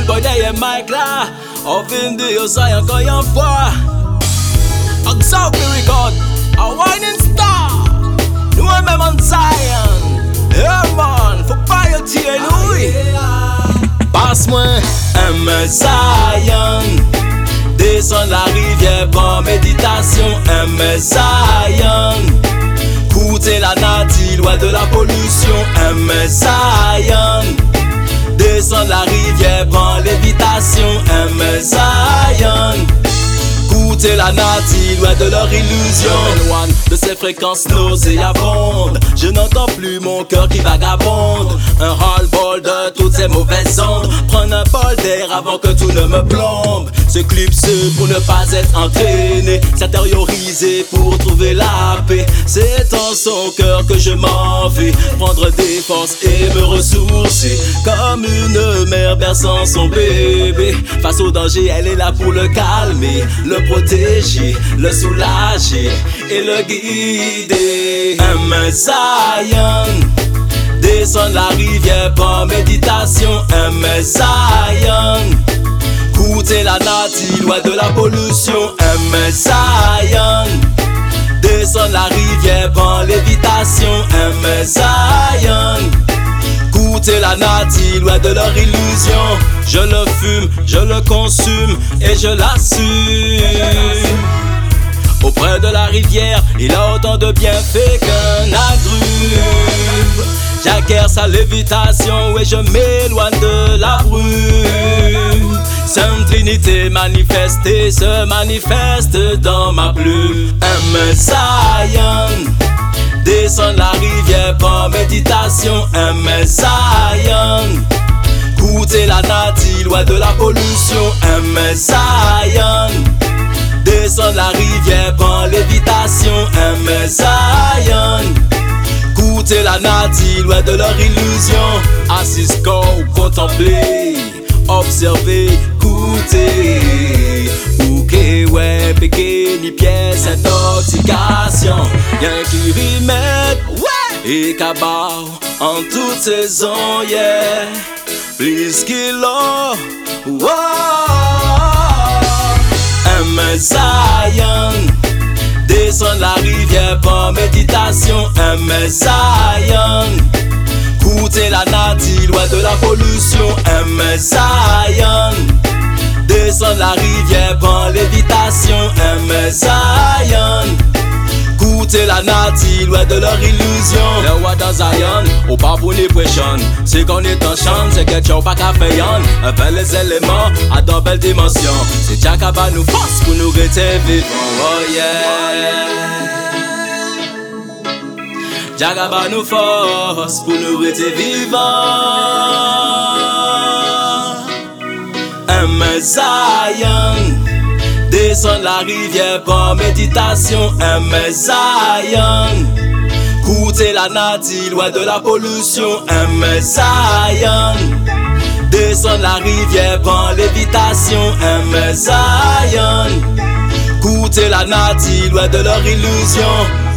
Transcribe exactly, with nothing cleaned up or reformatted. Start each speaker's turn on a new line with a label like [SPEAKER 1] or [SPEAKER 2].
[SPEAKER 1] boy derrière Mike là, on vient de yo ça encore une fois. Observe me record, a whining star. Nous même en Zion. Yeah man, faut pas y tirer nous. Passe-moi un Zion. Descends la rivière, prends méditation, un Zion. Coûter la nature, loin de la pollution, un Zion. Descends la rivière, prends l'évitation, un Zion. Coûter la nature, loin de leur illusion. Loin de ces fréquences nauséabondes, je n'entends plus mon cœur qui vagabonde. Un ras-le-bol de toutes ces mauvaises ondes. Prendre un bol d'air avant que tout ne me plombe. S'éclipser pour ne pas être entraîné, s'intérioriser pour trouver la paix. C'est en son cœur que je m'en vais, prendre des forces et me ressourcer. Comme une mère berçant son bébé, face au danger elle est là pour le calmer, le protéger, le soulager et le guider. Un Zion. Descends la rivière par méditation, un Zion. Coûter la nature, loin de la pollution, un Zion. Descends la rivière par lévitation, un Zion. Coûter la nature, loin de leur illusion. Je le fume, je le consume et je l'assume. Auprès de la rivière, il a autant de bienfaits qu'un agrume. J'acquiers sa lévitation et je m'éloigne de la brume. Sainte Trinité manifestée se manifeste dans ma plume. Un Zion. Descends la rivière par méditation, un Zion. Coûter la nature, loin de la pollution, un Zion. Descends la rivière par lévitation, un Zion. Coûter la nature, loin de leur illusion. Assis corps ou contempler, observer, goûter. Ou que ouais, péché ni pièce, intoxication. Y'en qui remettent, ouais, et cabao en toute saison, yeah. Plus qu'il a, wow. Un Zion. Descends la rivière par méditation, un Zion. Coûter la nature, loin de la pollution, un Zion. Descends la rivière par lévitation, un Zion. Coûter la nature, loin de leur illusion. Le roi dans Zion, ou pas pour les pression. C'est qu'on est en chambre, c'est quelque chose pas qu'à faire. Avec les éléments à dans belle dimension. C'est Jack à nous force pour nous rester vivants. Oh yeah. Jack à nous force pour nous rester vivants. Un Zion. Descends la rivière par méditation, un Zion. Coûter la nature, loin de la pollution, un Zion. Descends la rivière par lévitation, un Zion. Coûter la nature, loin de leur illusion.